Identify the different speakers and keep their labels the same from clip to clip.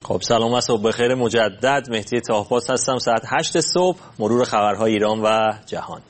Speaker 1: خب سلام و صبح بخیر مجدد. مهدی طاه‌پاس هستم. ساعت 8 صبح مرور خبرهای ایران و جهان.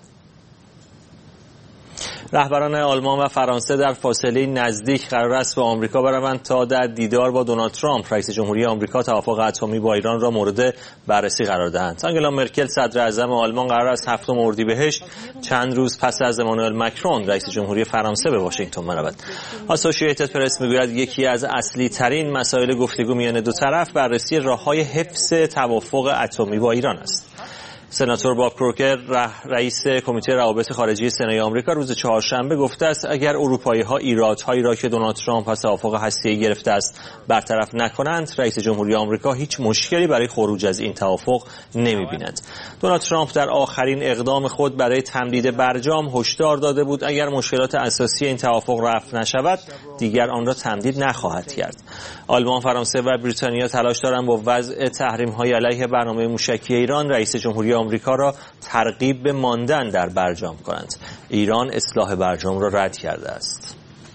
Speaker 1: رهبران آلمان و فرانسه در فاصله نزدیک قرار است به آمریکا بروند تا در دیدار با دونالد ترامپ رئیس جمهوری آمریکا توافق اتمی با ایران را مورد بررسی قرار دهند. آنگلا مرکل صدر اعظم آلمان قرار است 7 اردیبهشت چند روز پس از امانوئل مکرون رئیس جمهوری فرانسه به واشنگتن برود. اسوسییتد پرس میگوید یکی از اصلی ترین مسائل گفتگو میان دو طرف بررسی راه‌های حفظ توافق اتمی با ایران است. سناتور باب کروکر رئیس کمیته روابط خارجی سنای آمریکا روز چهارشنبه گفته است اگر اروپایی‌ها ایرادهایی را که دونالد ترامپ از توافق هسته‌ای گرفته است برطرف نکنند، رئیس جمهوری آمریکا هیچ مشکلی برای خروج از این توافق نمی‌بیند. دونالد ترامپ در آخرین اقدام خود برای تمدید برجام هشدار داده بود اگر مشکلات اساسی این توافق رفع نشود، دیگر آن را تمدید نخواهد کرد. آلمان، فرانسه و بریتانیا تلاش دارند با وضع تحریم‌های علیه برنامه موشکی ایران رئیس جمهوری آمریکا را ترغیب به ماندن در برجام کنند. ایران اصلاح برجام را رد کرده است.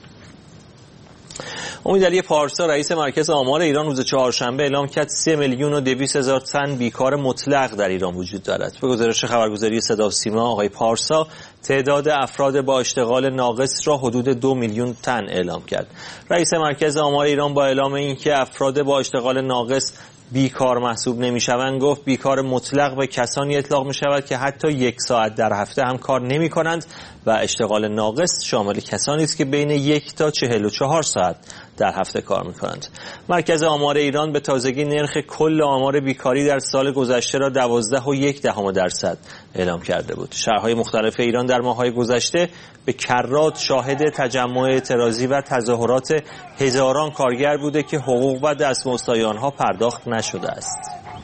Speaker 1: امیدعلی پارسا رئیس مرکز آمار ایران روز چهارشنبه اعلام کرد 3,200,000 تن بیکار مطلق در ایران وجود دارد. به گزارش خبرگزاری صدا و سیما آقای پارسا تعداد افراد با اشتغال ناقص را حدود 2 میلیون تن اعلام کرد. رئیس مرکز آمار ایران با اعلام اینکه افراد با اشتغال ناقص بیکار محسوب نمی‌شوند گفت بیکار مطلق به کسانی اطلاق می‌شود که حتی 1 ساعت در هفته هم کار نمی‌کنند و اشتغال ناقص شامل کسانی است که بین 1 تا 44 ساعت در هفته کار می‌کنند. مرکز آمار ایران به تازگی نرخ کل آمار بیکاری در سال گذشته را 12.1% اعلام کرده بود. شهرهای مختلف ایران در ماه‌های گذشته به کرات شاهد تجمع اعتراضی و تظاهرات هزاران کارگر بوده که حقوق و دستمزدهای آنها پرداخت نشده است.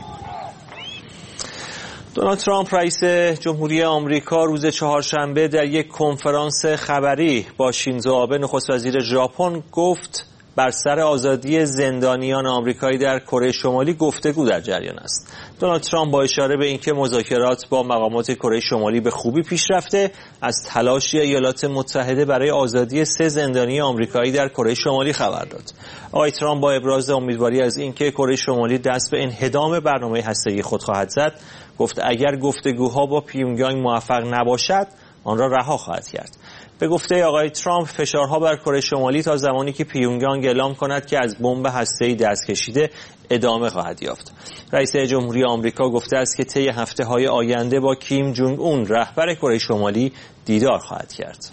Speaker 1: دونالد ترامپ رئیس جمهوری آمریکا روز چهارشنبه در یک کنفرانس خبری با شینزو آبه نخست وزیر ژاپن گفت بر سر آزادی زندانیان آمریکایی در کره شمالی گفتگو در جریان است. دونالد ترامپ با اشاره به اینکه مذاکرات با مقامات کره شمالی به خوبی پیش رفته، از تلاش ایالات متحده برای آزادی 3 زندانی آمریکایی در کره شمالی خبر داد. آقای ترامپ با ابراز امیدواری از اینکه کره شمالی دست به انهدام برنامه هسته‌ای خود خواهد زد، گفت اگر گفتگوها با پیونگیانگ موفق نباشد، آن را رها خواهد کرد. به گفته آقای ترامپ فشارها بر کره شمالی تا زمانی که پیونگیانگ اعلام کند که از بمب هسته‌ای دست کشیده ادامه خواهد یافت. رئیس جمهوری آمریکا گفته است که طی هفته‌های آینده با کیم جونگ اون رهبر کره شمالی دیدار خواهد کرد.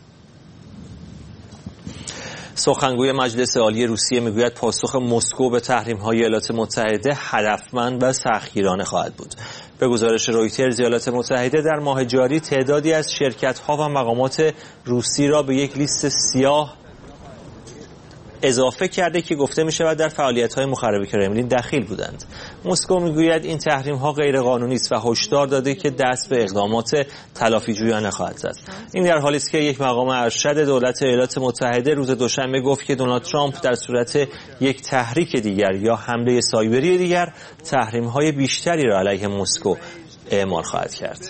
Speaker 1: سخنگوی مجلس عالی روسیه میگوید پاسخ مسکو به تحریم‌های ایالات متحده هدفمند و سختگیرانه خواهد بود. به گزارش رویترز ایالات متحده در ماه جاری تعدادی از شرکت‌ها و مقامات روسی را به یک لیست سیاه اضافه کرده که گفته می شود در فعالیت‌های مخرب کرملین دخیل بودند. مسکو میگوید این تحریم‌ها غیرقانونی است و هشدار داده که دست به اقدامات تلافی‌جویانه خواهد زد. این در حالی است که یک مقام ارشد دولت ایالات متحده روز دوشنبه گفت که دونالد ترامپ در صورت یک تحریک دیگر یا حمله سایبری دیگر تحریم‌های بیشتری را علیه مسکو اعمال خواهد کرد.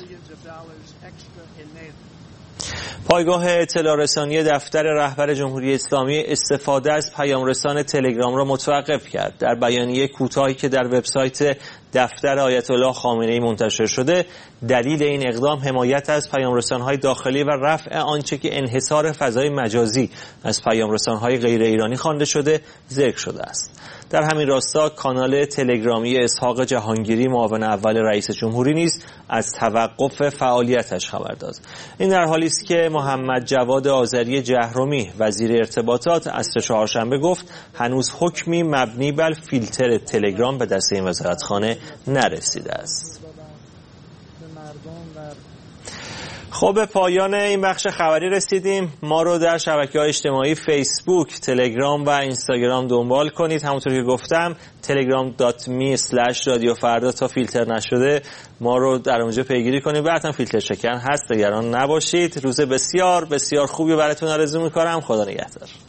Speaker 1: پایگاه اطلاع رسانی دفتر رهبر جمهوری اسلامی استفاده از پیامرسان تلگرام را متوقف کرد. در بیانیه کوتاهی که در وبسایت دفتر آیت الله خامنه‌ای منتشر شده، دلیل این اقدام حمایت از پیامرسان‌های داخلی و رفع آنچه که انحصار فضای مجازی از پیامرسان‌های غیر ایرانی خوانده شده ذکر شده است. در همین راستا کانال تلگرامی اسحاق جهانگیری معاون اول رئیس جمهوری نیز از توقف فعالیتش خبر داد. این در حالی است که محمد جواد آذری جهرمی وزیر ارتباطات عصر چهارشنبه گفت هنوز حکمی مبنی بر فیلتر تلگرام به دست این وزارتخانه نرسیده است. خب به پایان این بخش خبری رسیدیم. ما رو در شبکه‌های اجتماعی فیسبوک، تلگرام و اینستاگرام دنبال کنید. همونطور که گفتم telegram.me/رادیوفردا تا فیلتر نشده ما رو در اونجا پیگیری کنید. بعداً فیلتر شکن هست، نگران نباشید. روز بسیار بسیار خوبی براتون آرزو می‌کنم. خدا نگهدار.